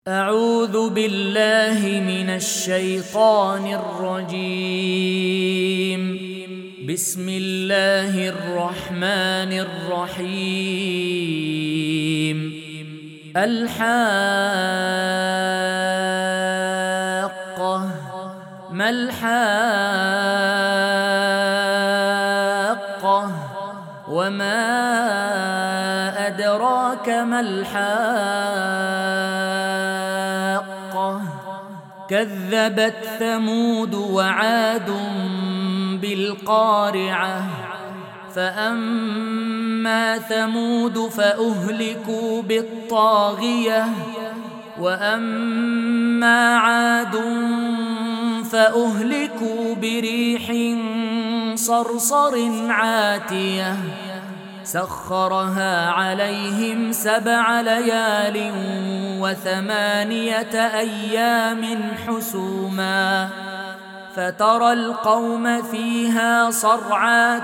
أعوذ بالله من الشيطان الرجيم. بسم الله الرحمن الرحيم. الحاقة ما الحاقة وما أدراك ما الحاقة كذبت ثمود وعاد بالقارعة فأما ثمود فأهلكوا بالطاغية وأما عاد فأهلكوا بريح صرصر عاتية سخرها عليهم 7 ليال و8 أيام حسوما فترى القوم فيها صرعى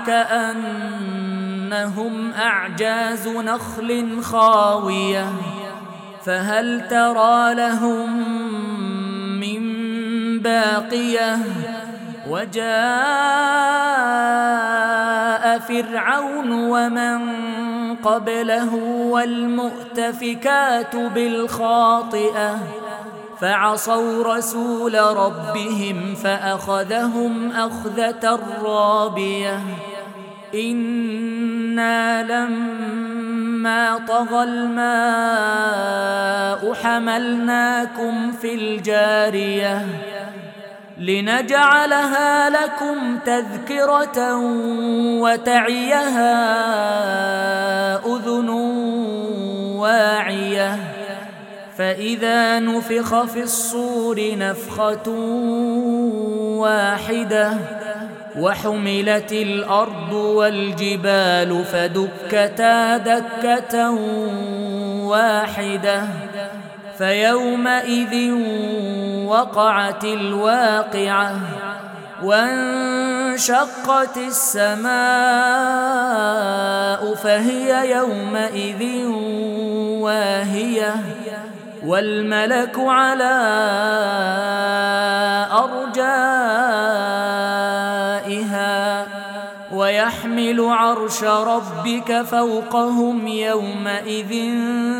كأنهم أعجاز نخل خاوية فهل ترى لهم من باقية وجاء فرعون ومن قبله والمؤتفكات بالخاطئة فعصوا رسول ربهم فأخذهم أخذة رابية إنا لما طغى الماء حملناكم في الجارية لنجعلها لكم تذكرة وتعيها أذن واعية فإذا نفخ في الصور نفخة واحدة وحملت الأرض والجبال فدكتا دكة واحدة فيومئذ وقعت الواقعة وانشقت السماء فهي يومئذ واهية والملك على أرجائها ويحمل عرش ربك فوقهم يومئذ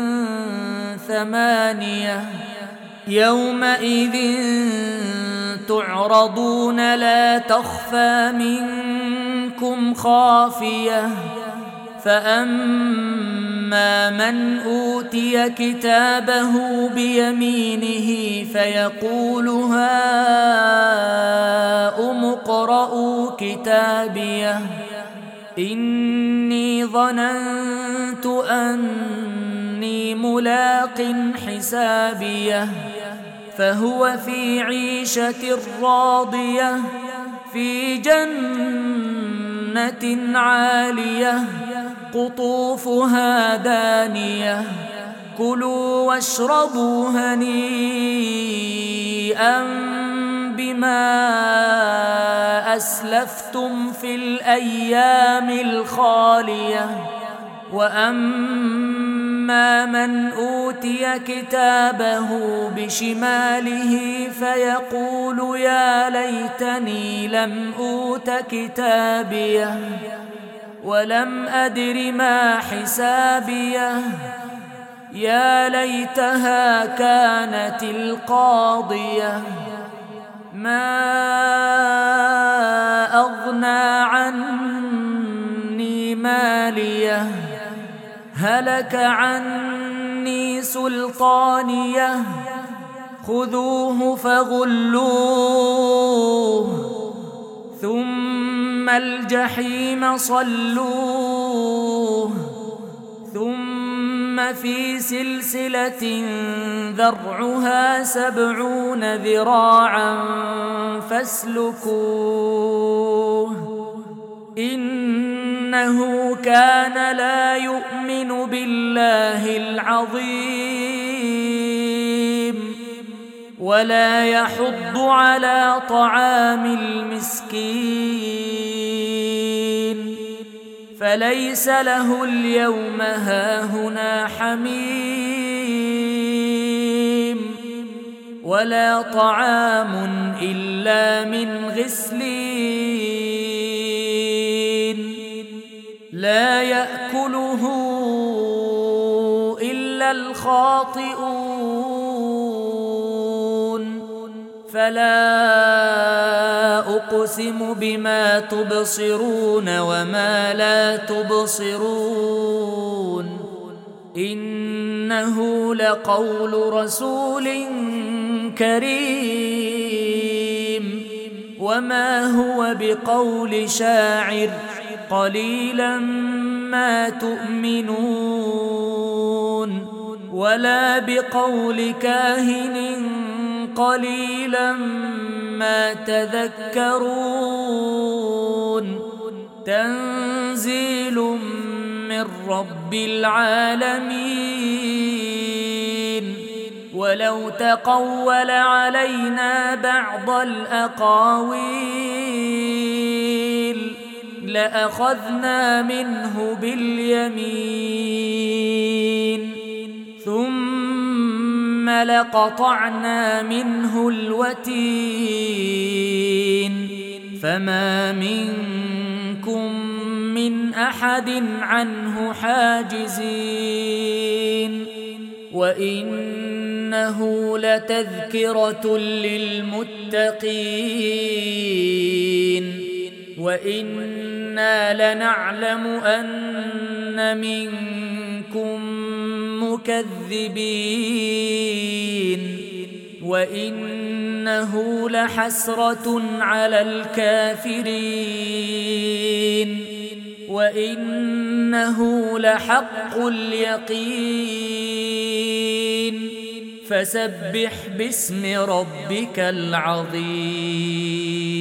8 يومئذ تعرضون لا تخفى منكم خافية فأما من أوتي كتابه بيمينه فيقول هاؤم اقرءوا كتابيه إني ظننت أني ملاق حسابيه فهو في عيشة راضية في جنة عالية قطوفها دانية كلوا واشربوا هنيئا بما أسلفتم في الأيام الخالية وأما من أوتي كتابه بشماله فيقول يا ليتني لم أوت كتابيه ولم أدر ما حسابيه يا ليتها كانت القاضية ما أغنى عني ماليه هلك عني سلطانيه خذوه فغلوه ثم الجحيم صلوه ثم في سلسلة ذرعها 70 ذراعا فاسلكوه إنه كان لا يؤمن بالله العظيم ولا يحض على طعام المسكين فليس له اليوم هاهنا حميم ولا طعام إلا من غسلين لا يأكله إلا الخاطئون فلا أقسم بما تبصرون وما لا تبصرون إنه لقول رسول كريم وما هو بقول شاعر قليلا ما تؤمنون ولا بقول كاهن قليلا ما تذكرون تنزيل من رب العالمين ولو تقول علينا بعض الأقاويل لأخذنا منه باليمين ثم لقطعنا منه الوتين فما منكم من أحد عنه حاجزين وإنه لتذكرة للمتقين وإنا لنعلم أن منكم مكذبين وإنه لحسرة على الكافرين وإنه لحق اليقين فسبح باسم ربك العظيم.